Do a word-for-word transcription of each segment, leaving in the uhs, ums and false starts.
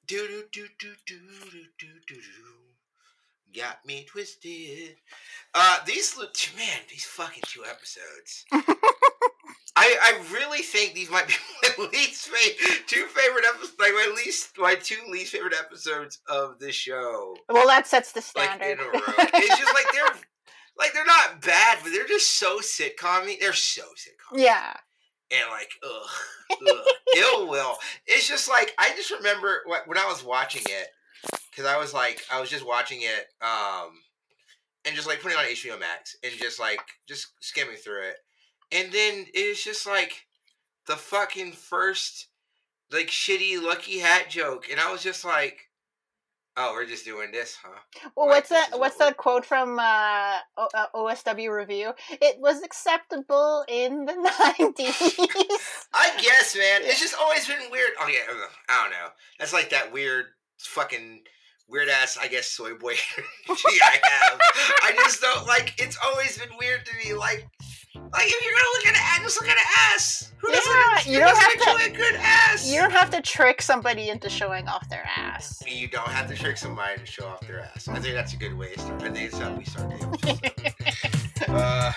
Do do do do do do do do do. Got me twisted. Uh, these look, man, these fucking two episodes. I I really think these might be my least favorite, two favorite episodes, like my least, my two least favorite episodes of the show. Well, that sets the Like standard. in a row. It's just like they're, like they're not bad, but they're just so sitcom-y. They're so sitcom-y. Yeah. And like, ugh, ugh, ill will. It's just like, I just remember when I was watching it, because I was like, I was just watching it, um, and just like putting it on H B O Max, and just like, just skimming through it. And then it's just like, the fucking first, like, shitty Lucky Hat joke. And I was just like, oh, we're just doing this, huh? Well, Like, what's this that? is What's what that quote from uh, o- uh, O S W Review? It was acceptable in the nineties. I guess, man. It's just always been weird. Oh, yeah, I don't know. That's like that weird fucking weird ass, I guess, soy boy energy I have. I just don't, like, it's always been weird to me. Like, like if you're gonna look at an ass, just look at an ass. Who doesn't, Yeah, who you don't doesn't have enjoy a good ass? You don't have to trick somebody into showing off their ass. You don't have to trick somebody to show off their ass. I think that's a good way to start. I think it's how we start the episode. uh...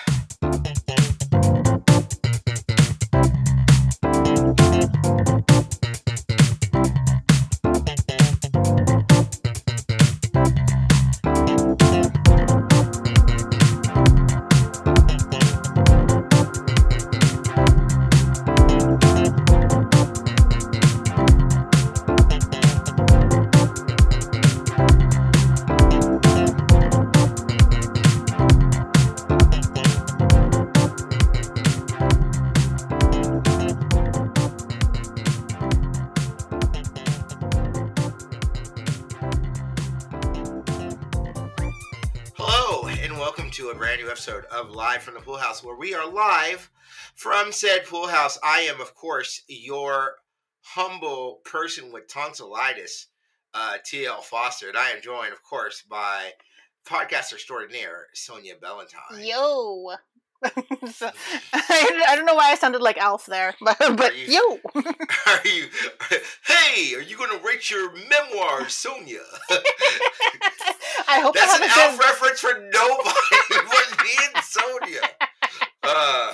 to a brand new episode of Live from the Pool House, where we are live from said pool house. I am, of course, your humble person with tonsillitis, uh, T L Foster, and I am joined, of course, by podcaster extraordinaire Sonia Ballantine. Yo. So, I, I don't know why I sounded like Alf there, but, but you, yo. Are you? Hey, are you going to write your memoir, Sonia? I hope that's I an have Alf a good... reference for nobody but me and Sonia. Uh,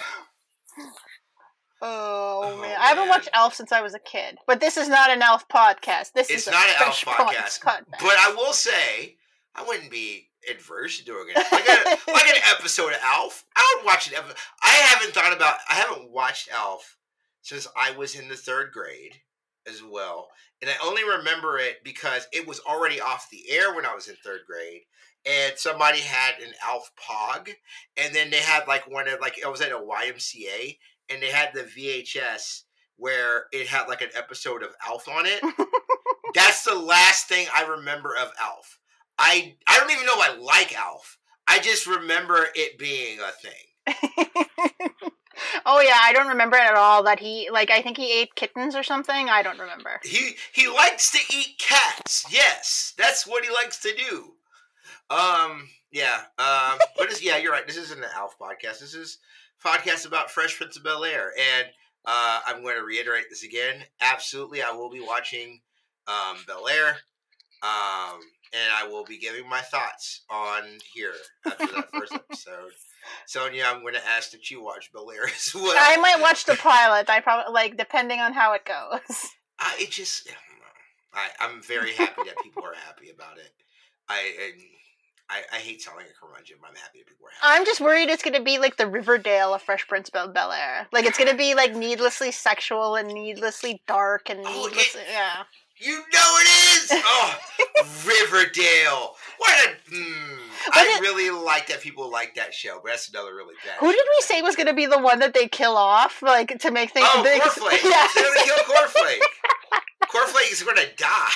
oh, oh, man, I haven't man. watched Alf since I was a kid, but this is not an Alf podcast. This it's is not a an Alf podcast, podcast. But I will say, I wouldn't be adverse to doing it. Like, a, like an episode of Alf. I would watch an episode. I haven't thought about, I haven't watched Alf since I was in the third grade as well. And I only remember it because it was already off the air when I was in third grade. And somebody had an Alf Pog. And then they had like one of, like, it was at a Y M C A. And they had the V H S where it had like an episode of Alf on it. That's the last thing I remember of Alf. I I don't even know if I like Alf. I just remember it being a thing. Oh yeah, I don't remember it at all. That he like, I think he ate kittens or something. I don't remember. He he likes to eat cats. Yes, that's what he likes to do. Um, yeah. Um, but it's, yeah, you're right. This isn't an Alf podcast. This is a podcast about Fresh Prince of Bel-Air, and uh, I'm going to reiterate this again. Absolutely, I will be watching um, Bel-Air. Um, and I will be giving my thoughts on here after that first episode. Sonia, I'm going to ask that you watch Bel-Air as well. I might watch the pilot. I probably, like, depending on how it goes. I, it just, I, I'm very happy that people are happy about it. I, and I, I hate sounding like a curmudgeon, but I'm happy that people are happy. I'm just worried it's going to be like the Riverdale of Fresh Prince of Bel-Air. Like, it's going to be, like, needlessly sexual and needlessly dark and Oh, needlessly, it- yeah. You know it is! Oh, Riverdale. What a... Mm, I it, really like that people like that show, but that's another really bad Who show. did we say was going to be the one that they kill off, like, to make things... Oh, big? Cornflake. Yes. They're going to kill Cornflake. Cornflake is going to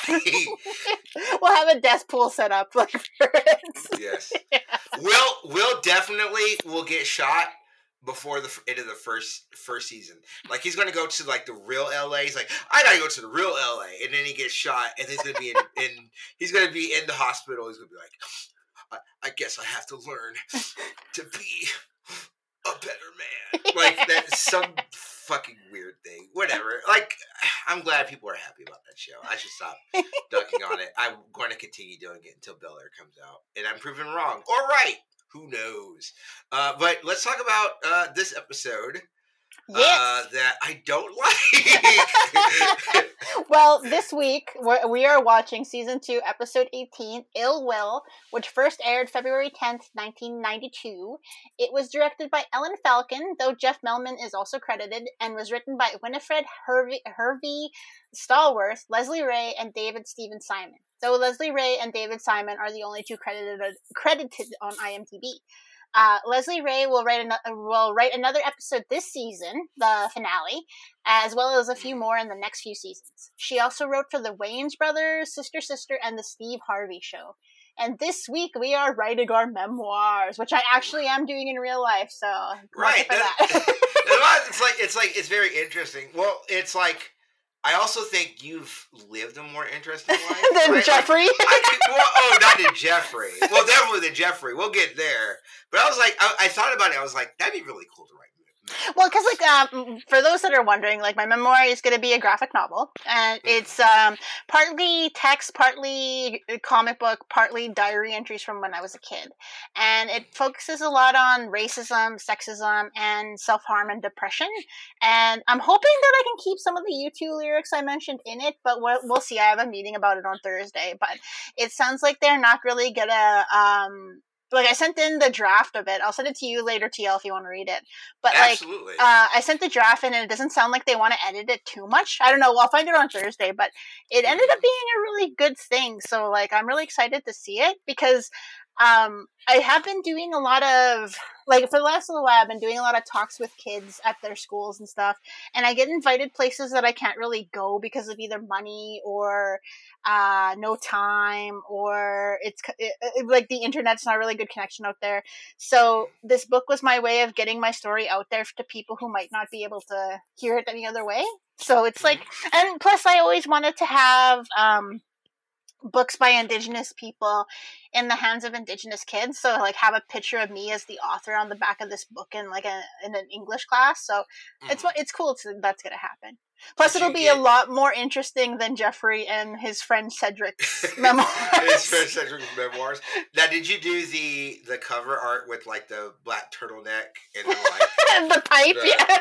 die. We'll have a death pool set up, like, for it. Yes. Yeah. Will, Will definitely will get shot before the end of the first first season. Like, he's going to go to, like, the real L A. He's like, I got to go to the real L A. And then he gets shot, and he's going to be in, in he's going to be in the hospital. He's going to be like, I, I guess I have to learn to be a better man. Like, that's some fucking weird thing. Whatever. Like, I'm glad people are happy about that show. I should stop ducking on it. I'm going to continue doing it until Bel Air comes out. And I'm proven wrong. Or right. Who knows? Uh, but let's talk about uh, this episode. Yes. Uh, that I don't like. Well, this week we're, we are watching season two, episode eighteen, Ill Will, which first aired February tenth, nineteen ninety-two. It was directed by Ellen Falcon, though Jeff Melman is also credited, and was written by Winifred Hervey, Hervey Stallworth, Leslie Ray, and David Stephen Simon. So Leslie Ray and David Simon are the only two credited credited on IMDb. Uh, Leslie Ray will write, an- will write another episode this season, the finale, as well as a few more in the next few seasons. She also wrote for the Wayans Brothers, Sister Sister, and the Steve Harvey Show. And this week we are writing our memoirs, which I actually am doing in real life. So right, for that, that. it's like it's like it's very interesting. Well, it's like. I also think you've lived a more interesting life. than right? Jeffrey? Like, I could, well, oh, not than Jeffrey. Well, definitely than Jeffrey. We'll get there. But I was like, I, I thought about it. I was like, that'd be really cool to write. Well, because, like, um, for those that are wondering, like, my memoir is going to be a graphic novel. And it's um, partly text, partly comic book, partly diary entries from when I was a kid. And it focuses a lot on racism, sexism, and self-harm and depression. And I'm hoping that I can keep some of the U two lyrics I mentioned in it, but we'll, we'll see. I have a meeting about it on Thursday. But it sounds like they're not really going to... Um, Like, I sent in the draft of it. I'll send it to you later, T L, if you want to read it. But, Absolutely. like, uh, I sent the draft in, and it doesn't sound like they want to edit it too much. I don't know. I'll find it on Thursday. But it ended up being a really good thing. So, like, I'm really excited to see it because um, I have been doing a lot of, like, for the last little while, I've been doing a lot of talks with kids at their schools and stuff. And I get invited places that I can't really go because of either money or uh, no time, or it's it, it, like the internet's not a really good connection out there. So this book was my way of getting my story out there to people who might not be able to hear it any other way. So it's like, and plus I always wanted to have um, books by Indigenous people in the hands of Indigenous kids. So like have a picture of me as the author on the back of this book in like a in an English class. So mm. it's it's cool to, that's going to happen. Plus, Did it'll be get... a lot more interesting than Jeffrey and his friend Cedric's memoirs. His friend Cedric's memoirs. Now, did you do the the cover art with like the black turtleneck and the like the pipe? The, yeah.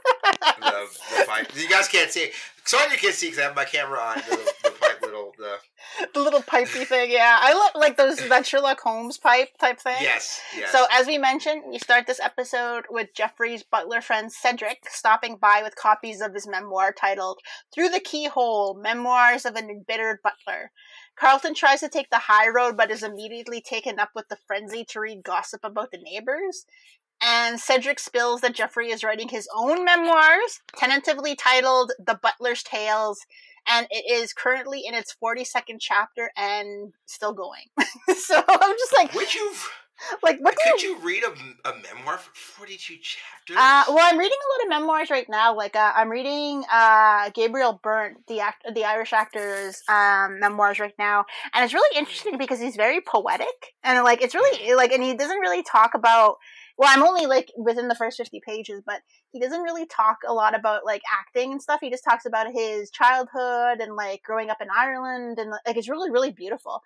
the, the pipe. You guys can't see. Sonya can see because I have my camera on. The, the pipe, little the the little pipey thing. Yeah, I look like those that Sherlock Holmes pipe type thing. Yes. Yes. So as we mentioned, we start this episode with Jeffrey's butler friend Cedric stopping by with copies of his memoir titled "Through the Keyhole: Memoirs of an Embittered Butler." Carlton tries to take the high road, but is immediately taken up with the frenzy to read gossip about the neighbors. And Cedric spills that Jeffrey is writing his own memoirs, tentatively titled The Butler's Tales, and it is currently in its forty-second chapter and still going. So I'm just like... Would you... Like, what could you, you read a, a memoir for forty-two chapters? Uh, well, I'm reading a lot of memoirs right now. Like, uh, I'm reading uh, Gabriel Byrne, the act, the Irish actor's um, memoirs right now, and it's really interesting because he's very poetic, and like, it's really like, and he doesn't really talk about. Well, I'm only like within the first fifty pages, but he doesn't really talk a lot about like acting and stuff. He just talks about his childhood and like growing up in Ireland, and like, it's really, really beautiful.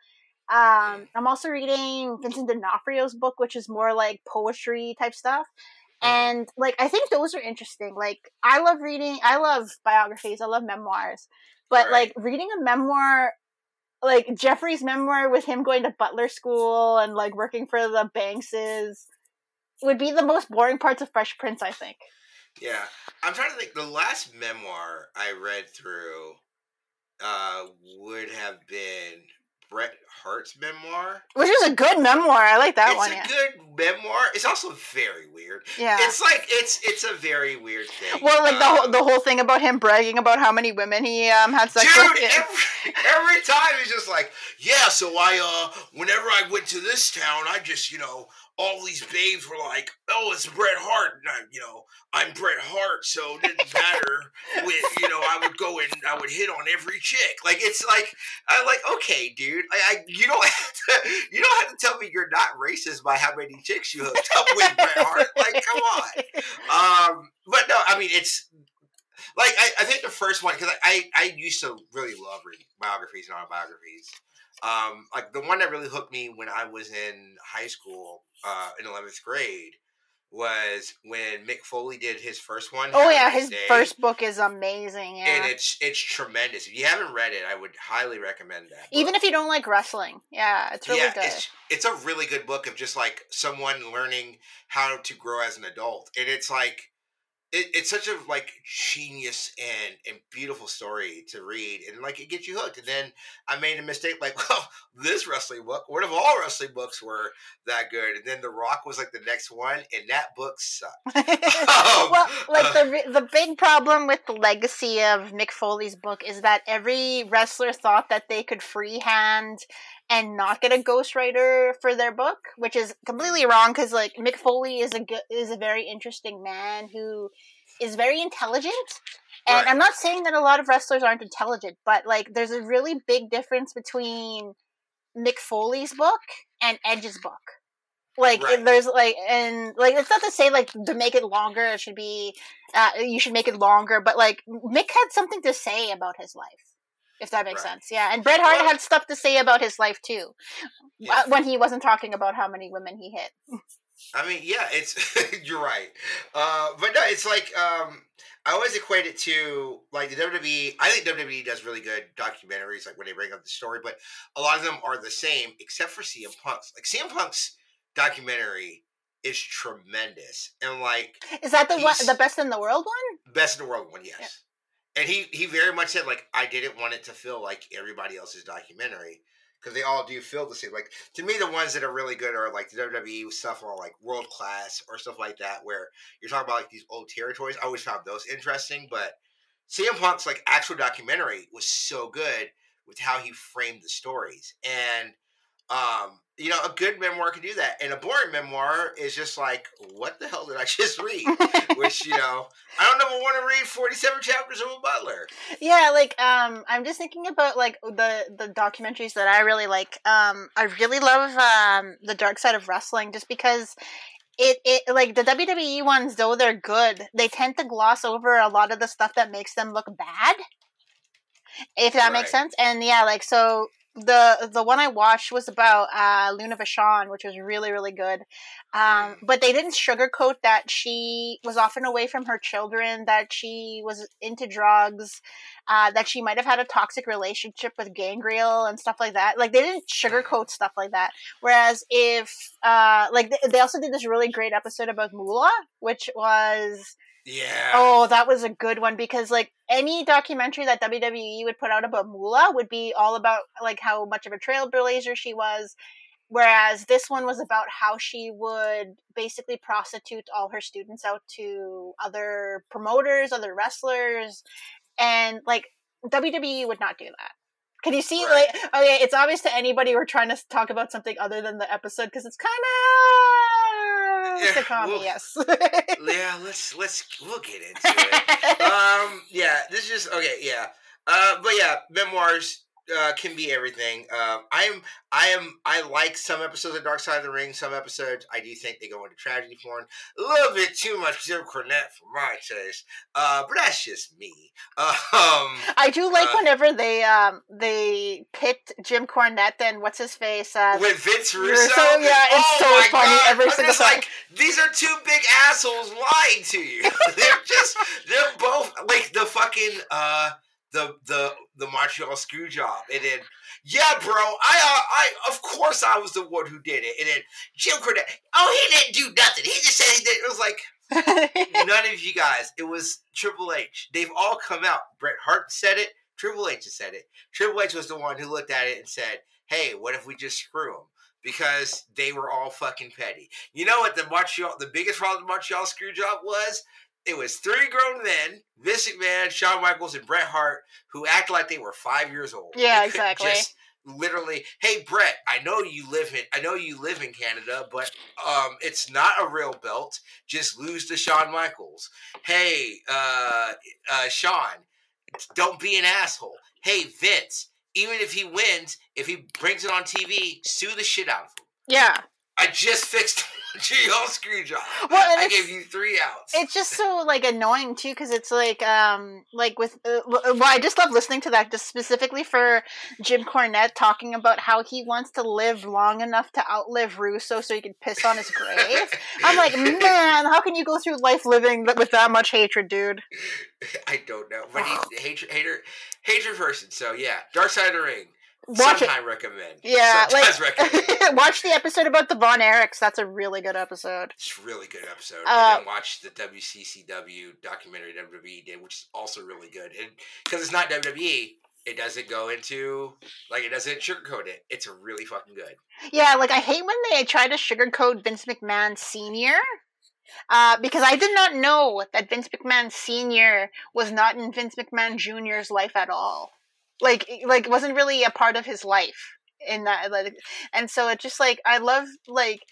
Um, I'm also reading Vincent D'Onofrio's book, which is more like poetry type stuff. And like, I think those are interesting. Like, I love reading, I love biographies, I love memoirs, but right. like reading a memoir, like Jeffrey's memoir with him going to butler school and like working for the Bankses would be the most boring parts of Fresh Prince, I think. Yeah. I'm trying to think, the last memoir I read through, uh, would have been Bret Hart's memoir. Which is a good memoir. I like that it's one. It's a yeah. good memoir. It's also very weird. Yeah. It's like, it's it's a very weird thing. Well, like um, the, whole, the whole thing about him bragging about how many women he um had sex dude, with. Dude, every, every time he's just like, yeah, so I, uh, whenever I went to this town, I just, you know, all these babes were like, "Oh, it's Bret Hart," and I, you know, I'm Bret Hart, so it didn't matter. With, you know, I would go and I would hit on every chick. Like it's like I'm like, okay, dude, I, I you don't have to you don't have to tell me you're not racist by how many chicks you hooked up with, Bret Hart. Like, come on. Um, but no, I mean it's. Like, I, I think the first one, because I, I, I used to really love reading biographies and autobiographies. Um, like, the one that really hooked me when I was in high school, uh, in eleventh grade, was when Mick Foley did his first one. Oh, yeah, his Day. first book is amazing, yeah. And it's it's tremendous. If you haven't read it, I would highly recommend that book. Even if you don't like wrestling. Yeah, it's really yeah, good. It's, it's a really good book of just, like, someone learning how to grow as an adult. And it's, like, It, it's such a like genius and, and beautiful story to read, and like it gets you hooked. And then I made a mistake, like, well, this wrestling book, what if all wrestling books were that good? And then The Rock was like the next one, and that book sucked. um, well, like the the big problem with the legacy of Mick Foley's book is that every wrestler thought that they could freehand and not get a ghostwriter for their book, which is completely wrong because like Mick Foley is a good, is a very interesting man who is very intelligent. And right. I'm not saying that a lot of wrestlers aren't intelligent, but like there's a really big difference between Mick Foley's book and Edge's book. Like right. there's like and like it's not to say like to make it longer it should be uh, you should make it longer, but like Mick had something to say about his life. If that makes right. sense, yeah. And Bret Hart well, had stuff to say about his life, too. Yeah. When he wasn't talking about how many women he hit. I mean, yeah, it's... you're right. Uh, but no, it's like... Um, I always equate it to, like, the W W E... I think W W E does really good documentaries, like, when they bring up the story, but a lot of them are the same, except for C M Punk's. Like, C M Punk's documentary is tremendous. And, like... Is that the one, the Best in the World one? Best in the World one, yes. Yeah. And he, he very much said, like, I didn't want it to feel like everybody else's documentary. Because they all do feel the same. Like, to me, the ones that are really good are, like, the W W E stuff or, like, World Class or stuff like that, where you're talking about, like, these old territories. I always found those interesting. But C M Punk's, like, actual documentary was so good with how he framed the stories. And, um, you know, a good memoir can do that. And a boring memoir is just like, what the hell did I just read? Which, you know, I don't ever want to read forty-seven chapters of a Butler. Yeah, like, um, I'm just thinking about, like, the, the documentaries that I really like. Um, I really love um, The Dark Side of Wrestling just because it, it, like, the W W E ones, though they're good, they tend to gloss over a lot of the stuff that makes them look bad. If that right. makes sense. And, yeah, like, so... The the one I watched was about uh, Luna Vachon, which was really, really good. Um, but they didn't sugarcoat that she was often away from her children, that she was into drugs, uh, that she might have had a toxic relationship with Gangrel and stuff like that. Like, they didn't sugarcoat stuff like that. Whereas if, uh, like, they also did this really great episode about Moolah, which was... Yeah. Oh, that was a good one because, like, any documentary that W W E would put out about Moolah would be all about, like, how much of a trailblazer she was, whereas this one was about how she would basically prostitute all her students out to other promoters, other wrestlers, and, like, W W E would not do that. Can you see, right. like, okay, it's obvious to anybody we're trying to talk about something other than the episode because it's kind of yeah, sitcom, we'll, yes. yeah, let's, let's, we'll get into it. um, yeah, this is, okay, yeah. Uh, but yeah, memoirs uh, can be everything. Um, I'm, I am, I like some episodes of Dark Side of the Ring. Some episodes, I do think they go into tragedy porn. A little bit too much Jim Cornette for my taste. Uh, but that's just me. Um, I do like uh, whenever they um they pit Jim Cornette and what's his face uh, with Vince Russo. Russo. Yeah, it's oh so funny God. every I'm single just time. Like, these are two big assholes lying to you. They're just they're both like the fucking uh the the the Montreal screw job, and then yeah, bro, I uh, I of course I was the one who did it, and then Jim Cornette, oh, he didn't do nothing. He just said he did. It was like. None of you guys. It was Triple H. They've all come out. Bret Hart said it. Triple H has said it. Triple H was the one who looked at it and said, hey, what if we just screw them? Because they were all fucking petty. You know what the Montreal, the biggest problem with the Montreal screw job was? It was three grown men, Vince McMahon, Shawn Michaels, and Bret Hart, who acted like they were five years old. Yeah, they exactly. Just, literally, hey Brett, I know you live in I know you live in Canada, but um, it's not a real belt. Just lose to Shawn Michaels. Hey, uh, uh, Shawn, don't be an asshole. Hey Vince, even if he wins, if he brings it on T V, sue the shit out of him. Yeah. I just fixed your screw job. Well, I gave you three outs. It's just so like annoying too, because it's like, um, like with. Uh, well, I just love listening to that, just specifically for Jim Cornette talking about how he wants to live long enough to outlive Russo so he can piss on his grave. I'm like, man, how can you go through life living with that much hatred, dude? I don't know, but he's hatred, hater, hatred person. So yeah, Dark Side of the Ring. Watch Sometimes it. recommend. Yeah, Sometimes like recommend. watch the episode about the Von Erichs. That's a really good episode. It's a really good episode. Uh, and then watch the W C C W documentary W W E did, which is also really good. And because it's not W W E, it doesn't go into like it doesn't sugarcoat it. It's really fucking good. Yeah, like I hate when they try to sugarcoat Vince McMahon Senior. Uh, because I did not know that Vince McMahon Senior was not in Vince McMahon Junior's life at all. Like, like wasn't really a part of his life in that. Like, and so it's just like I love, like,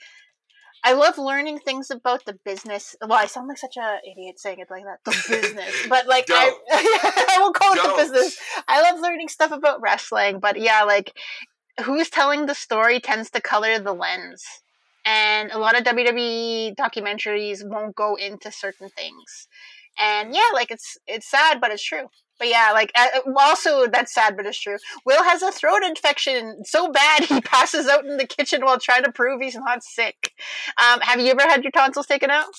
I love learning things about the business. Well, I sound like such a idiot saying it like that. The business, but like I, I won't call it Don't. the business. I love learning stuff about wrestling, but yeah, like who's telling the story tends to color the lens. And a lot of W W E documentaries won't go into certain things. And yeah, like it's it's sad, but it's true. But yeah, like uh, also that's sad, but it's true. Will has a throat infection so bad he passes out in the kitchen while trying to prove he's not sick. Um, have you ever had your tonsils taken out?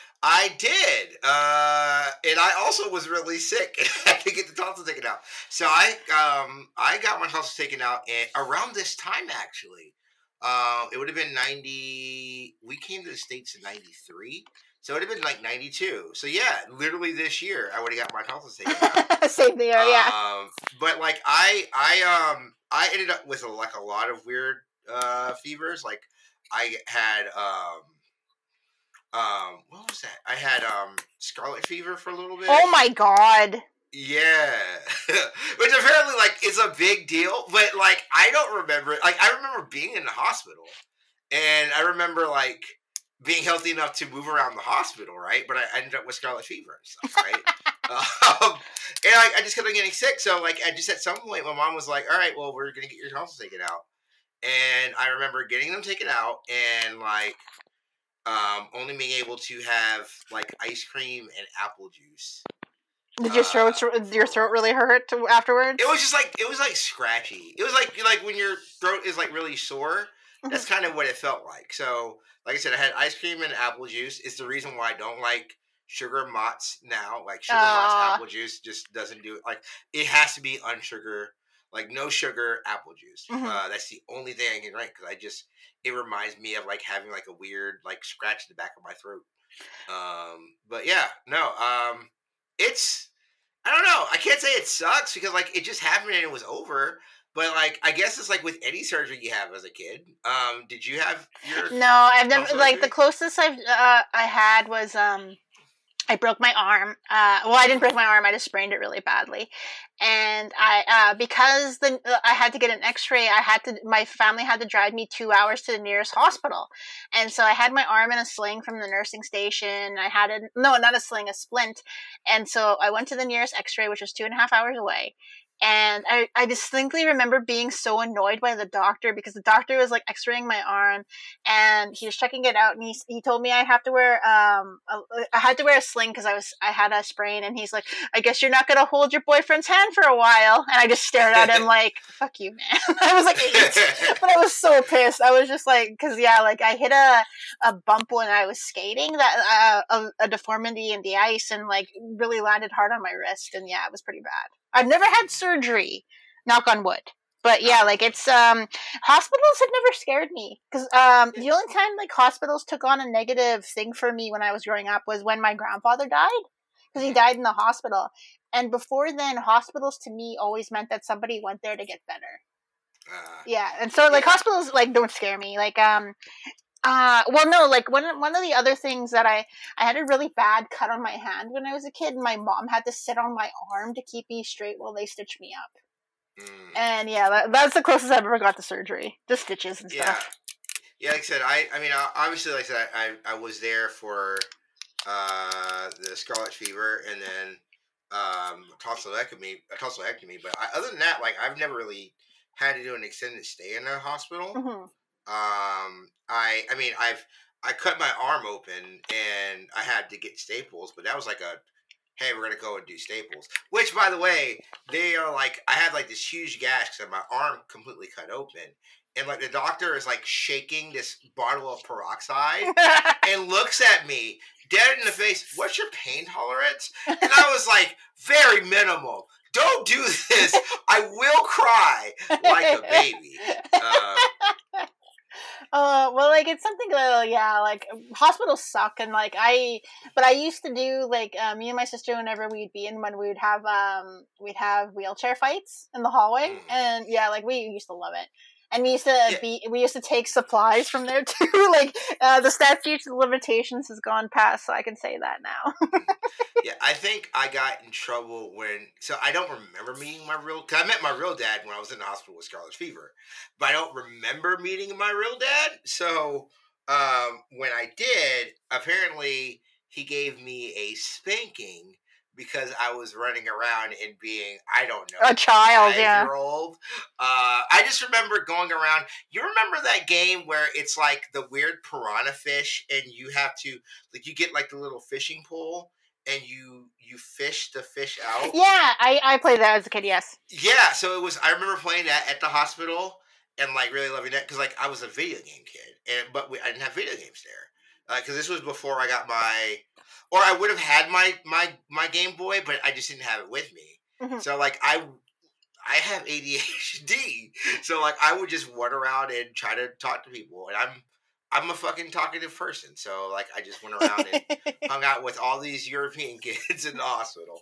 I did, uh, and I also was really sick and had to get the tonsils taken out. So I um I got my tonsils taken out and around this time actually. Um, it would have been ninety. We came to the States in ninety-three, so it would have been like ninety-two. So yeah, literally this year, I would have got my tonsils taken out. Same year, um, yeah. But like I, I, um, I ended up with a, like a lot of weird uh, fevers. Like I had, um, um, what was that? I had um, scarlet fever for a little bit. Oh my god. Yeah, which apparently like is a big deal, but like I don't remember. Like I remember being in the hospital, and I remember like being healthy enough to move around the hospital, right? But I ended up with scarlet fever and stuff, right? um, and I, I just kept on getting sick. So like I just at some point, my mom was like, "All right, well, we're gonna get your tonsils taken out," and I remember getting them taken out and like um, only being able to have like ice cream and apple juice. Did your throat Uh, your throat really hurt afterwards? It was just like it was like scratchy. It was like like when your throat is like really sore. That's kind of what it felt like. So, like I said, I had ice cream and apple juice. It's the reason why I don't like sugar Mott's now. Like sugar Mott's Aw. apple juice just doesn't do it. Like it has to be unsugar, like no sugar apple juice. Mhm. Uh, that's the only thing I can drink because I just it reminds me of like having like a weird like scratch in the back of my throat. Um, but yeah, no. Um, it's I don't know. I can't say it sucks because like it just happened and it was over. But like I guess it's like with any surgery you have as a kid. Um, did you have your No, I've never tonsil like the surgery? closest I've uh, I had was um I broke my arm. Uh, well, I didn't break my arm. I just sprained it really badly, and I uh, because the uh, I had to get an X-ray. I had to. My family had to drive me two hours to the nearest hospital, and so I had my arm in a sling from the nursing station. I had a no, not a sling, a splint, and so I went to the nearest X-ray, which was two and a half hours away. And I, I distinctly remember being so annoyed by the doctor because the doctor was like x-raying my arm and he was checking it out and he, he told me I have to wear um a, I had to wear a sling because I was I had a sprain and he's like, I guess you're not gonna hold your boyfriend's hand for a while. And I just stared at him like, fuck you, man. I was like eight, but I was so pissed. I was just like, because yeah, like I hit a a bump when I was skating that uh, a, a deformity in the ice and like really landed hard on my wrist and yeah, it was pretty bad. I've never had surgery, knock on wood. But yeah, like it's um hospitals have never scared me because um the only time like hospitals took on a negative thing for me when I was growing up was when my grandfather died because he died in the hospital. And before then, hospitals to me always meant that somebody went there to get better. Uh, Yeah, and so like yeah. hospitals like don't scare me. Like um uh well no, like one one of the other things that I I had a really bad cut on my hand when I was a kid and my mom had to sit on my arm to keep me straight while they stitched me up. Mm. And yeah, that, that's the closest I've ever got to surgery. Just stitches and Yeah. stuff. Yeah, like I said, I, I mean, obviously, like I said, I, I was there for uh, the scarlet fever and then um, tonsillectomy, a tonsillectomy. But I, other than that, like, I've never really had to do an extended stay in a hospital. Mm-hmm. Um, I, I mean, I've, I cut my arm open and I had to get staples, but that was like a, hey, we're gonna go and do staples. Which, by the way, they are like, I had like this huge gash because my arm completely cut open, and like the doctor is like shaking this bottle of peroxide and looks at me dead in the face. What's your pain tolerance? And I was like, very minimal. Don't do this. I will cry like a baby. Uh, Uh, well, like it's something that, yeah, like hospitals suck, and like I, but I used to do like uh, me and my sister whenever we'd be in when we'd have um we'd have wheelchair fights in the hallway, mm. and yeah, like we used to love it. And we used to Yeah. be, we used to take supplies from there too. Like uh, the statute of limitations has gone past, so I can say that now. Yeah, I think I got in trouble when. So I don't remember meeting my real. Cause I met my real dad when I was in the hospital with scarlet fever, but I don't remember meeting my real dad. So um, when I did, apparently he gave me a spanking because I was running around and being, I don't know, A child, yeah. year old. Uh, I just remember going around. You remember that game where it's like the weird piranha fish, and you have to like you get like the little fishing pole, and you you fish the fish out. Yeah, I I played that as a kid. Yes. Yeah, so it was. I remember playing that at the hospital and like really loving that because like I was a video game kid, and but we, I didn't have video games there because uh, this was before I got my. Or I would have had my, my, my Game Boy, but I just didn't have it with me. Mm-hmm. So like I I have A D H D, so like I would just run around and try to talk to people, and I'm I'm a fucking talkative person. So like I just went around and hung out with all these European kids in the hospital.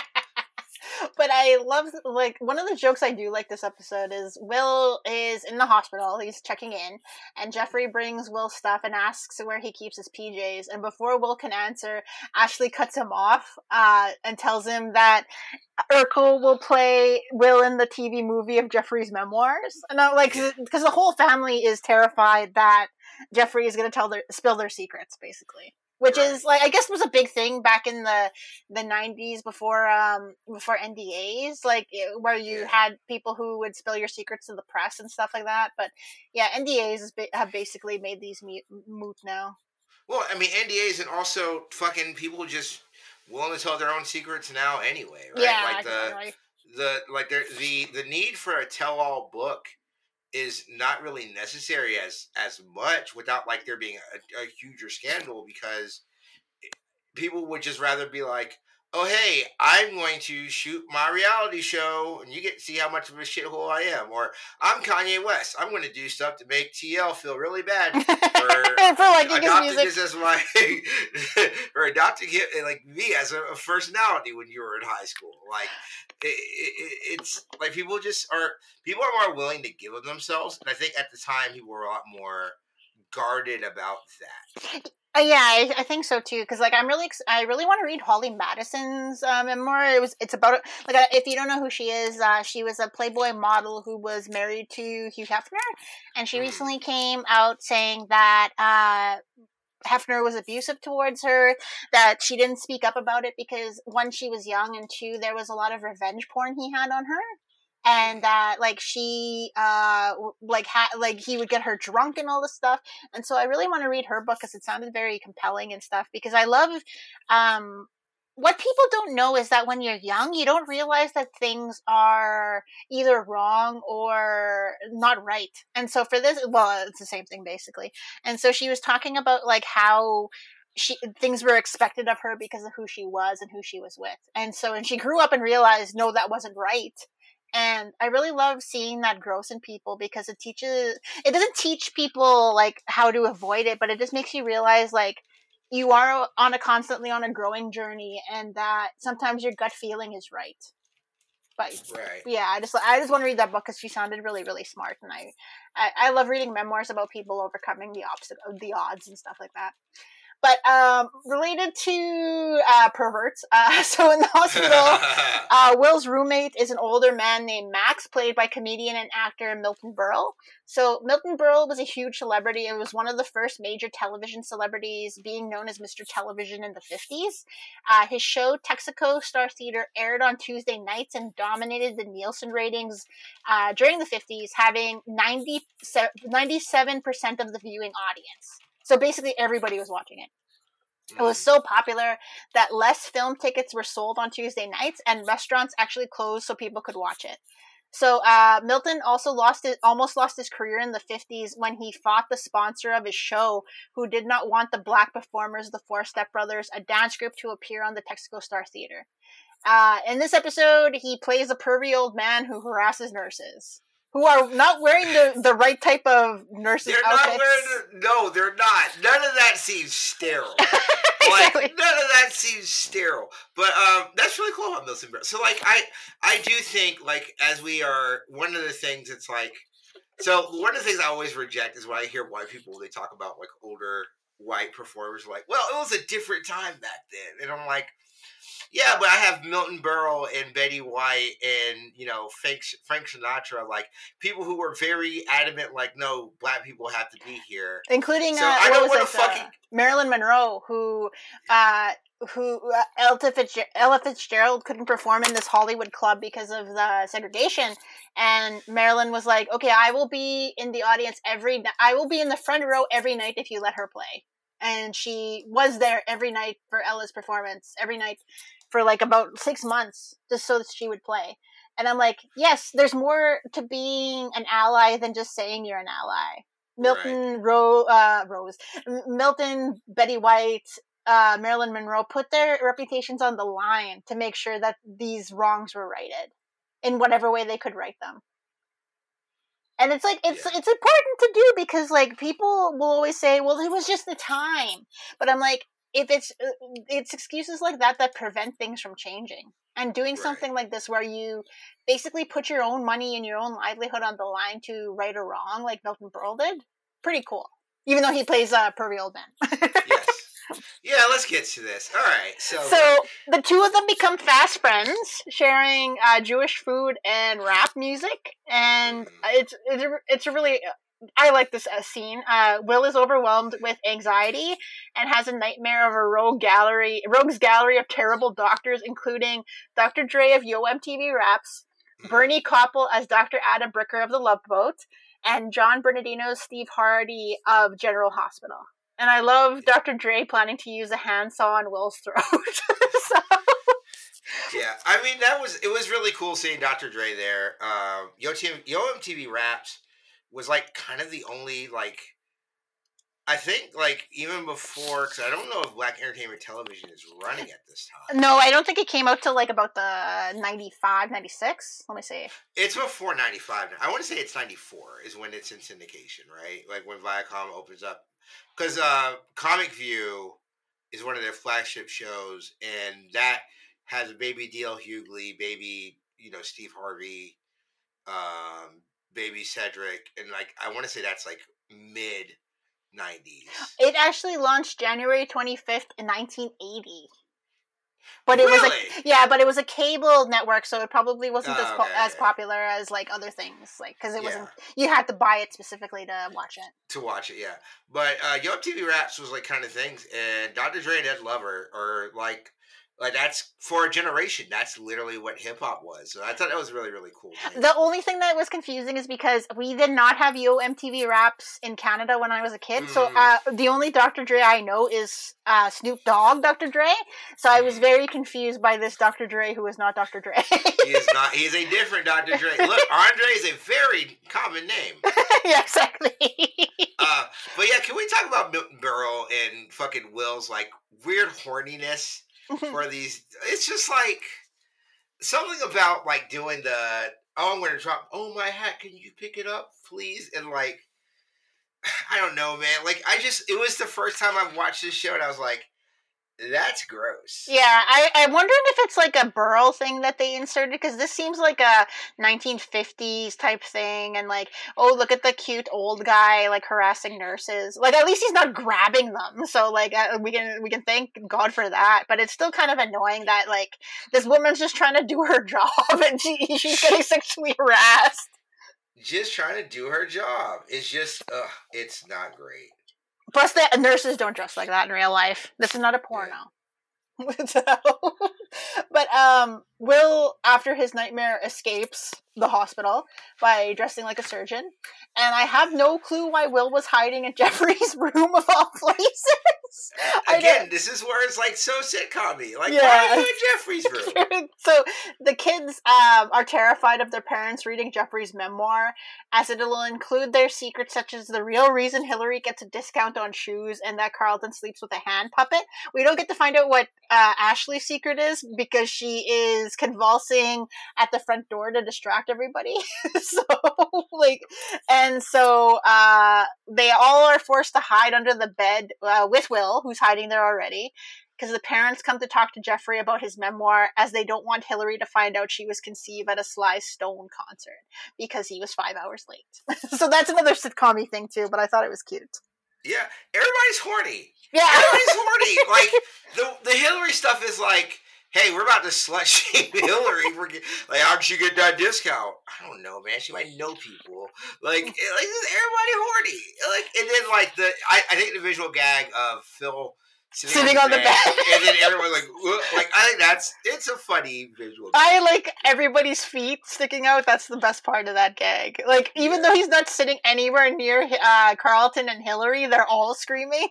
But I love, like, one of the jokes I do like this episode is Will is in the hospital, he's checking in, and Jeffrey brings Will stuff and asks where he keeps his P Js, and before Will can answer, Ashley cuts him off uh, and tells him that Urkel will play Will in the T V movie of Jeffrey's memoirs. And I'm like, because the whole family is terrified that Jeffrey is going to tell their, spill their secrets, basically. Which right. is like I guess was a big thing back in the the nineties before um before N D As, like where you yeah. had people who would spill your secrets to the press and stuff like that. But yeah, N D As have basically made these moot now. Well, I mean N D As and also fucking people just willing to tell their own secrets now anyway, right? Yeah, like the right. the like the the the need for a tell-all book is not really necessary as as much without like there being a, a huger scandal, because people would just rather be like, oh hey, I'm going to shoot my reality show and you get to see how much of a shithole I am, or I'm Kanye West, I'm going to do stuff to make T L feel really bad for, for like adopting this as my or adopting him like me as a, a personality when you were in high school. Like it, it, it's like people just are people are more willing to give of themselves, and I think at the time people were a lot more guarded about that. Uh, yeah, I, I think so too. Because like I'm really, ex- I really want to read Holly Madison's uh, memoir. It was, it's about like uh, if you don't know who she is, uh, she was a Playboy model who was married to Hugh Hefner, and she recently came out saying that uh, Hefner was abusive towards her, that she didn't speak up about it because one, she was young, and two, there was a lot of revenge porn he had on her. And that, uh, like, she, uh, like, ha- like, he would get her drunk and all this stuff. And so I really want to read her book because it sounded very compelling and stuff. Because I love, um, what people don't know is that when you're young, you don't realize that things are either wrong or not right. And so for this, well, it's the same thing, basically. And so she was talking about, like, how she things were expected of her because of who she was and who she was with. And so, and she grew up and realized, no, that wasn't right. And I really love seeing that growth in people because it teaches, it doesn't teach people like how to avoid it, but it just makes you realize like you are on a constantly on a growing journey, and that sometimes your gut feeling is right. But right. yeah, I just I just want to read that book because she sounded really, really smart, and I, I I love reading memoirs about people overcoming the obstacle, the odds and stuff like that. But um, related to uh, perverts, uh, so in the hospital, uh, Will's roommate is an older man named Max, played by comedian and actor Milton Berle. So Milton Berle was a huge celebrity. It was one of the first major television celebrities, being known as Mister Television in the fifties. Uh, his show, Texaco Star Theater, aired on Tuesday nights and dominated the Nielsen ratings uh, during the fifties, having ninety, ninety-seven percent of the viewing audience. So basically everybody was watching it. It was so popular that less film tickets were sold on Tuesday nights, and restaurants actually closed so people could watch it. So uh, Milton also lost it, almost lost his career in the fifties when he fought the sponsor of his show, who did not want the black performers, the Four Step Brothers, a dance group, to appear on the Texaco Star Theater. Uh, in this episode, he plays a pervy old man who harasses nurses, who are not wearing the, the right type of nurses they're outfits. Not wearing the, no, they're not. None of that seems sterile. Exactly. Like, none of that seems sterile. But um, that's really cool about Milton Berle. So, like, I, I do think, like, as we are, one of the things it's like, so one of the things I always reject is when I hear white people, they talk about, like, older white performers, like, well, it was a different time back then. And I'm like, yeah, but I have Milton Berle and Betty White and, you know, Frank, Frank Sinatra, like, people who were very adamant, like, no, black people have to be here. Including, so uh, I don't what was want to it, fucking... uh, Marilyn Monroe, who, uh, who, uh, Ella, Fitzger- Ella Fitzgerald couldn't perform in this Hollywood club because of the segregation. And Marilyn was like, okay, I will be in the audience every, I will be in the front row every night if you let her play. And she was there every night for Ella's performance, every night for like about six months, just so that she would play. And I'm like, yes, there's more to being an ally than just saying you're an ally. Milton, right. Ro- uh, Rose, Milton, Betty White, uh, Marilyn Monroe put their reputations on the line to make sure that these wrongs were righted in whatever way they could right them. And it's like, it's, yeah. it's important to do because like people will always say, well, it was just the time. But I'm like, if it's, it's excuses like that that prevent things from changing. And doing right. something like this where you basically put your own money and your own livelihood on the line to right or wrong, like Milton Berle did, pretty cool. Even though he plays a uh, pervy old man. Yes. Yeah, let's get to this. All right. So, so the two of them become fast friends, sharing uh, Jewish food and rap music. And mm. it's, it's, it's a really... I like this uh, scene. Uh, Will is overwhelmed with anxiety and has a nightmare of a rogue gallery, rogues gallery of terrible doctors, including Doctor Dre of Yo M T V Raps, Bernie Koppel as Doctor Adam Bricker of The Love Boat, and John Bernardino's Steve Hardy of General Hospital. And I love Doctor Dre planning to use a handsaw on Will's throat. so. Yeah, I mean that was it was really cool seeing Doctor Dre there. Um, Yo, Yo M T V Raps was like kind of the only like I think like even before because I don't know if Black Entertainment Television is running at this time. No, I don't think it came out till like about the ninety-five, ninety-six. Let me see. It's before ninety-five. I want to say it's ninety-four is when it's in syndication, right? Like when Viacom opens up because uh, Comic View is one of their flagship shows, and that has Baby D L Hughley, Baby you know Steve Harvey. Um, Baby Cedric, and like I want to say that's like mid nineties. It actually launched January twenty-fifth in nineteen eighty. But it really? was a yeah, but it was a cable network, so it probably wasn't oh, as po- okay, as okay. popular as like other things, like because it yeah. wasn't you had to buy it specifically to watch it. To watch it, yeah. But uh, Yo M T V Raps was like kind of things, and Doctor Dre and Ed Lover are like. Like, that's, for a generation, that's literally what hip-hop was. So I thought that was really, really cool. Thing. The only thing that was confusing is because we did not have Yo M T V Raps in Canada when I was a kid. Mm. So uh, the only Doctor Dre I know is uh, Snoop Dogg Doctor Dre. So I was mm. very confused by this Doctor Dre who is not Doctor Dre. he is not. He is a different Doctor Dre. Look, Andre is a very common name. Yeah, exactly. uh, but yeah, can we talk about Milton Berle and fucking Will's, like, weird horniness? For these, it's just like something about like doing the oh I'm gonna drop oh my hat can you pick it up please and like I don't know man like I just it was the first time I've watched this show and I was like That's gross. Yeah, I, I'm wondering if it's like a Burl thing that they inserted, because this seems like a nineteen fifties type thing, and like, oh, look at the cute old guy like harassing nurses. Like, at least he's not grabbing them, so like uh, we can we can thank God for that. But it's still kind of annoying that like this woman's just trying to do her job and she she's getting sexually harassed. Just trying to do her job. It's just, ugh, it's not great. Plus, the nurses don't dress like that in real life. This is not a porno. Yeah. So, but um, Will, after his nightmare, escapes the hospital by dressing like a surgeon, and I have no clue why Will was hiding in Jeffrey's room of all places. Again, this is where it's like so sitcom-y. Like, yeah. Why are you in Jeffrey's room? So the kids um, are terrified of their parents reading Jeffrey's memoir, as it will include their secrets such as the real reason Hillary gets a discount on shoes and that Carlton sleeps with a hand puppet. We don't get to find out what uh, Ashley's secret is because she is convulsing at the front door to distract everybody. So, like, and so uh, they all are forced to hide under the bed uh, with Will, who's hiding there already, because the parents come to talk to Jeffrey about his memoir, as they don't want Hillary to find out she was conceived at a Sly Stone concert because he was five hours late. So that's another sitcom-y thing too, but I thought it was cute. Yeah, everybody's horny. Yeah, everybody's horny. Like the the Hillary stuff is like, hey, we're about to slut shame Hillary. We're get, like, how'd she get that discount? I don't know, man. She might know people. Like, like everybody horny. Like, and then like the I, I think the visual gag of Phil sitting, sitting on, the, on bed, the bed, and then everyone like, like I think that's it's a funny visual gag. I like everybody's feet sticking out. That's the best part of that gag. Like, even yeah. though he's not sitting anywhere near uh, Carlton and Hillary, they're all screaming.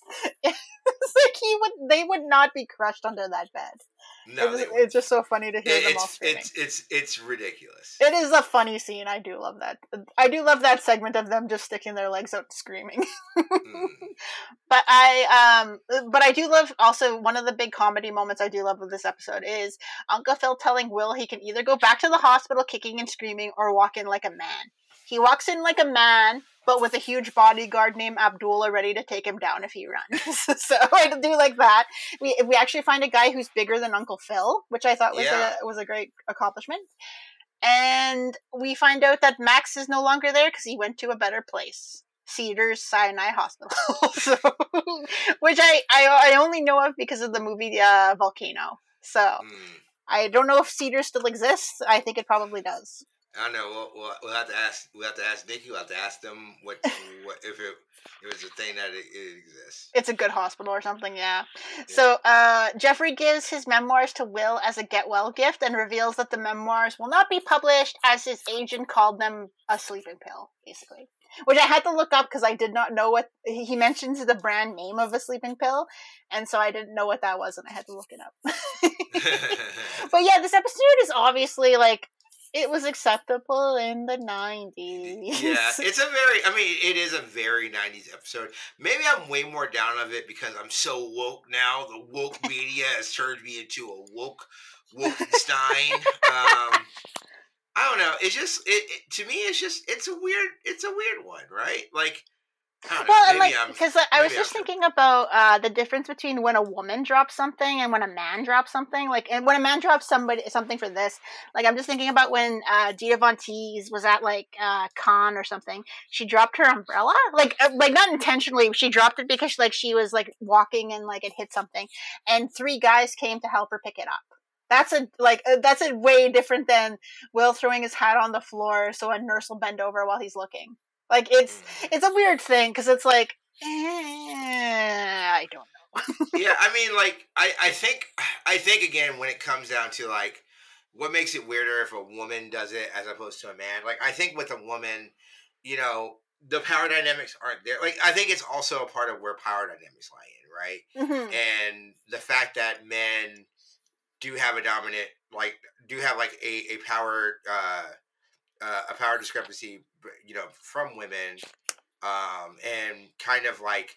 It's like he would, they would not be crushed under that bed. No, it's, it's just so funny to hear it, them it's, all screaming. It's it's it's ridiculous. It is a funny scene. I do love that. I do love that segment of them just sticking their legs out and screaming. mm. But I um, but I do love also one of the big comedy moments I do love of this episode is Uncle Phil telling Will he can either go back to the hospital kicking and screaming or walk in like a man. He walks in like a man, but with a huge bodyguard named Abdullah ready to take him down if he runs. So I do like that. We we actually find a guy who's bigger than Uncle Phil, which I thought was yeah. a was a great accomplishment. And we find out that Max is no longer there because he went to a better place, Cedars Sinai Hospital. So, which I, I I only know of because of the movie uh, Volcano. So mm. I don't know if Cedars still exists. I think it probably does. I don't know. We'll, we'll, we'll have to ask. We'll have to ask Nikki. We'll have to ask them what, what if it, it was a thing that it, it exists. It's a good hospital or something. Yeah. yeah. So uh, Jeffrey gives his memoirs to Will as a get well gift and reveals that the memoirs will not be published, as his agent called them a sleeping pill, basically. Which I had to look up because I did not know what he mentions the brand name of a sleeping pill, and so I didn't know what that was, and I had to look it up. But yeah, this episode is obviously like. It was acceptable in the nineties. Yeah, it's a very, I mean, it is a very nineties episode. Maybe I'm way more down of it because I'm so woke now. The woke media has turned me into a woke, Wokenstein. um, I don't know. It's just, it, it to me, it's just, it's a weird, it's a weird one, right? Like, I don't know. Well, maybe and like, because like, I was just I'm... thinking about uh, the difference between when a woman drops something and when a man drops something. Like, and when a man drops somebody something for this, like, I'm just thinking about when uh, Dita Von Teese was at like uh, Cannes or something. She dropped her umbrella, like, uh, like not intentionally. She dropped it because like she was like walking and like it hit something, and three guys came to help her pick it up. That's a like uh, that's a way different than Will throwing his hat on the floor so a nurse will bend over while he's looking. Like, it's it's a weird thing, because it's like, eh, I don't know. Yeah, I mean, like, I, I think, I think, again, when it comes down to, like, what makes it weirder if a woman does it as opposed to a man, like, I think with a woman, you know, the power dynamics aren't there. Like, I think it's also a part of where power dynamics lie in, right? Mm-hmm. And the fact that men do have a dominant, like, do have, like, a, a power, uh, uh, a power discrepancy, you know, from women, um, and kind of like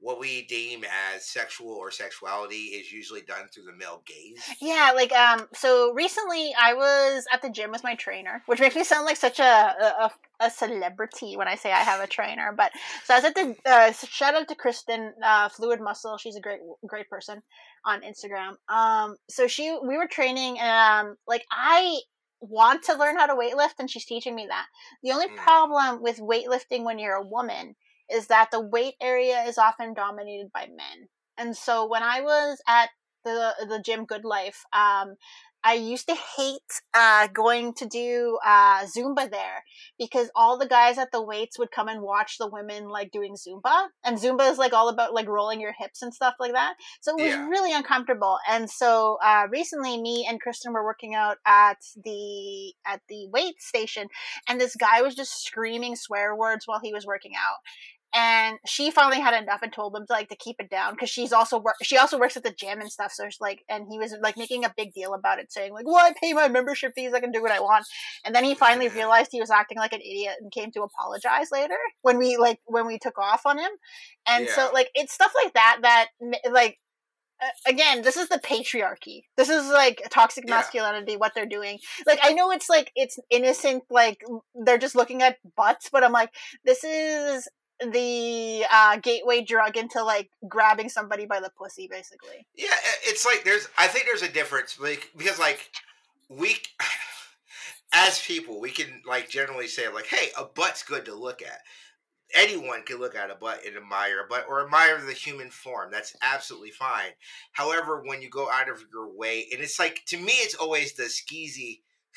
what we deem as sexual or sexuality is usually done through the male gaze. Yeah, like um, so recently I was at the gym with my trainer, which makes me sound like such a a, a celebrity when I say I have a trainer. But so I was at the uh, shout out to Kristen, uh, Fluid Muscle. She's a great great person on Instagram. Um, so she we were training, and um, like I want to learn how to weightlift, and she's teaching me that. The only Mm. problem with weightlifting when you're a woman is that the weight area is often dominated by men. And so when I was at the the gym Good Life, um, I used to hate uh, going to do uh, Zumba there because all the guys at the weights would come and watch the women like doing Zumba, and Zumba is like all about like rolling your hips and stuff like that. So it was Yeah. really uncomfortable. And so uh, recently, me and Kristen were working out at the at the weight station, and this guy was just screaming swear words while he was working out. And she finally had enough and told him to like to keep it down because she's also work she also works at the gym and stuff. So it's like, and he was like making a big deal about it, saying like, "Well, I pay my membership fees, I can do what I want." And then he finally realized he was acting like an idiot and came to apologize later when we like when we took off on him. And Yeah. so like it's stuff like that that like. Uh, again, this is the patriarchy. This is like toxic Yeah. masculinity, what they're doing. Like, I know it's like, it's innocent, like, they're just looking at butts, but I'm like, this is the uh, gateway drug into like grabbing somebody by the pussy, basically. Yeah, i- it's like there's. I think there's a difference, like because like we, as people, we can like generally say like, "Hey, a butt's good to look at." Anyone can look at a butt and admire a butt or admire the human form. That's absolutely fine. However, when you go out of your way, and it's like to me, it's always the skeezy.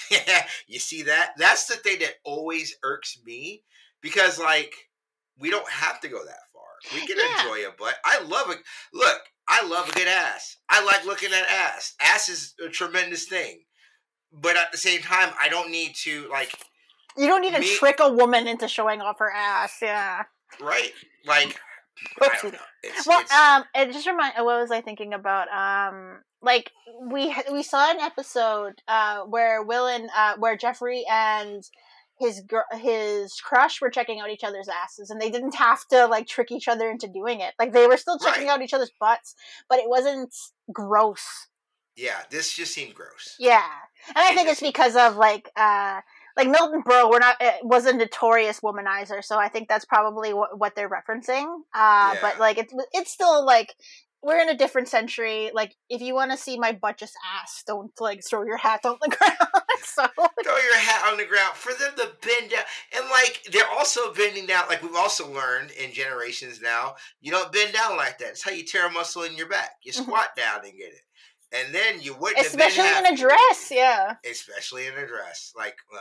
You see that? That's the thing that always irks me because like we don't have to go that far. We can Yeah. enjoy a butt. I love it. Look, I love a good ass. I like looking at ass. Ass is a tremendous thing. But at the same time, I don't need to like You don't need to Me- trick a woman into showing off her ass. Yeah. right like I Oopsie. don't know. It's, Well, it's um, it just remind. What was I thinking about? Um, like we we saw an episode uh where Will and uh where Jeffrey and his gr- his crush were checking out each other's asses, and they didn't have to like trick each other into doing it. Like they were still checking Right. out each other's butts, but it wasn't gross. yeah. This just seemed gross. Yeah, and I It think just it's because of like uh like Milton Berle. We're not uh, was a notorious womanizer, so I think that's probably what what they're referencing. Uh, Yeah. but like it's it's still like we're in a different century. Like if you want to see my butt just ass, don't like throw your hat on the ground. So Throw your hat on the ground for them to bend down, and like they're also bending down. Like we've also learned in generations now, you don't bend down like that. It's how you tear a muscle in your back. You Mhm. squat down and get it, and then you wouldn't have been especially in happy a with dress, it. yeah. Especially in a dress. Like, well.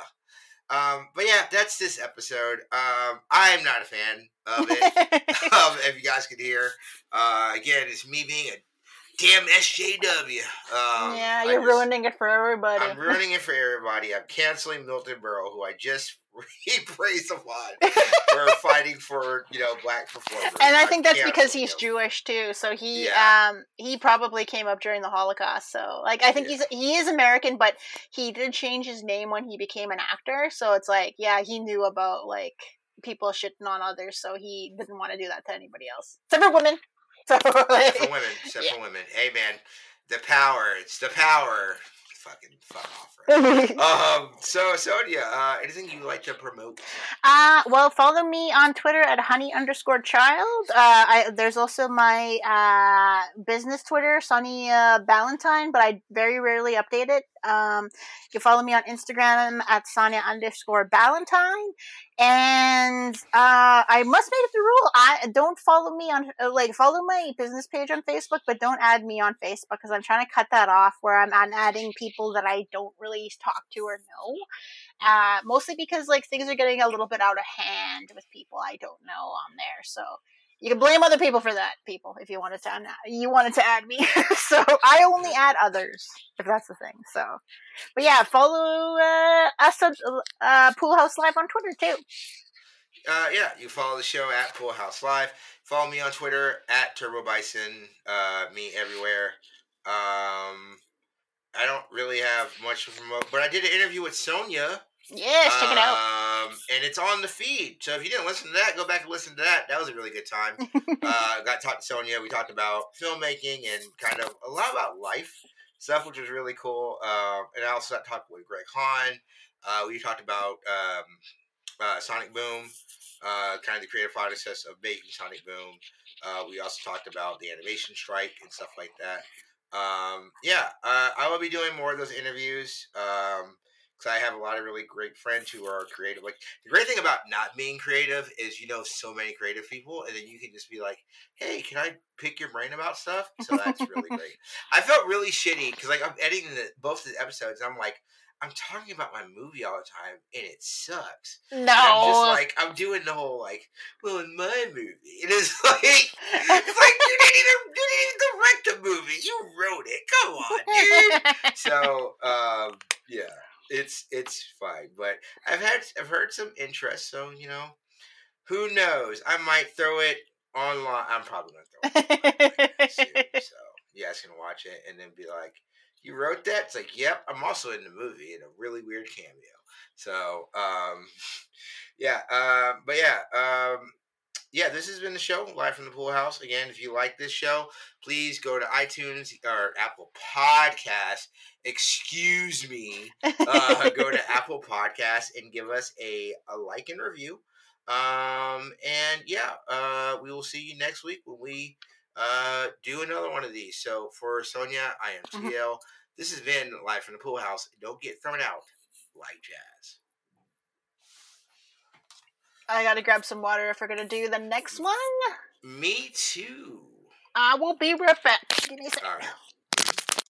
Um, but yeah, that's this episode. Um, I'm not a fan of it. um, if you guys could hear, uh, again, it's me being a damn S J W. Um, yeah, I you're just- ruining it for everybody. I'm ruining it for everybody. I'm canceling Milton Berle, who I just praised a lot for fighting for, you know, black performers. And I I'm think that's because canceling he's him. Jewish too. So he Yeah. um he probably came up during the Holocaust. So like I think Yeah. he's he is American, but he did change his name when he became an actor. So it's like, yeah, he knew about like people shitting on others, so he didn't want to do that to anybody else. Except for women. So Except like, for women. Except Yeah. for women. Hey man, the power. It's the power. Fucking fuck off, right? Um. So Sonia, uh, anything you like to promote? Uh, well, follow me on Twitter at honey underscore child. Uh, I, there's also my uh, business Twitter, Sonny uh, Ballantyne, but I very rarely update it. Um, you can follow me on Instagram at Sonia underscore Ballantyne. And uh, I must make it the rule. I don't follow me on uh, like follow my business page on Facebook, but don't add me on Facebook because I'm trying to cut that off. Where I'm, I'm adding people that I don't really talk to or know. Uh, mostly because like things are getting a little bit out of hand with people I don't know on there. So you can blame other people for that, people, if you wanted to add, you wanted to add me. So I only add others, if that's the thing. So, but yeah, follow uh, us at uh, Pool House Live on Twitter too. Uh, yeah, you follow the show at Pool House Live. Follow me on Twitter at Turbo Bison. Uh, me everywhere. Um, I don't really have much to promote, but I did an interview with Sonia Yes, check it out. Um, and it's on the feed. So if you didn't listen to that, go back and listen to that. That was a really good time. uh, got to talk to Sonia. We talked about filmmaking and kind of a lot about life stuff, which was really cool. Uh, and I also got to talk with Greg Hahn. Uh, we talked about um, uh, Sonic Boom, uh, kind of the creative process of making Sonic Boom. Uh, we also talked about the animation strike and stuff like that. Um, yeah, uh, I will be doing more of those interviews. Um, Because I have a lot of really great friends who are creative. Like, the great thing about not being creative is you know so many creative people, and then you can just be like, "Hey, can I pick your brain about stuff?" So that's really great. I felt really shitty because like I'm editing the, both the episodes. And I'm like, I'm talking about my movie all the time, and it sucks. No. And I'm just like, I'm doing the whole like, well, in my movie, it is like, it's like you didn't even you didn't even direct the movie. You wrote it. Come on, dude. So, um, yeah. It's it's fine, but I've had I've heard some interest, so you know, who knows? I might throw it online. I'm probably gonna throw it online soon, so you guys can watch it and then be like, "You wrote that?" It's like, "Yep." I'm also in the movie in a really weird cameo. So, um, yeah, uh, but yeah, um, yeah, this has been the show live from the Pool House. Again, if you like this show, please go to iTunes or Apple Podcasts. Excuse me. Uh, go to Apple Podcasts and give us a, a like and review. Um, and yeah, uh, we will see you next week when we uh, do another one of these. So for Sonia, I am T L. This has been live from the Pool House. Don't get thrown out like jazz. I gotta grab some water if we're gonna do the next one. Me too. I will be right back. Give me a second. All right.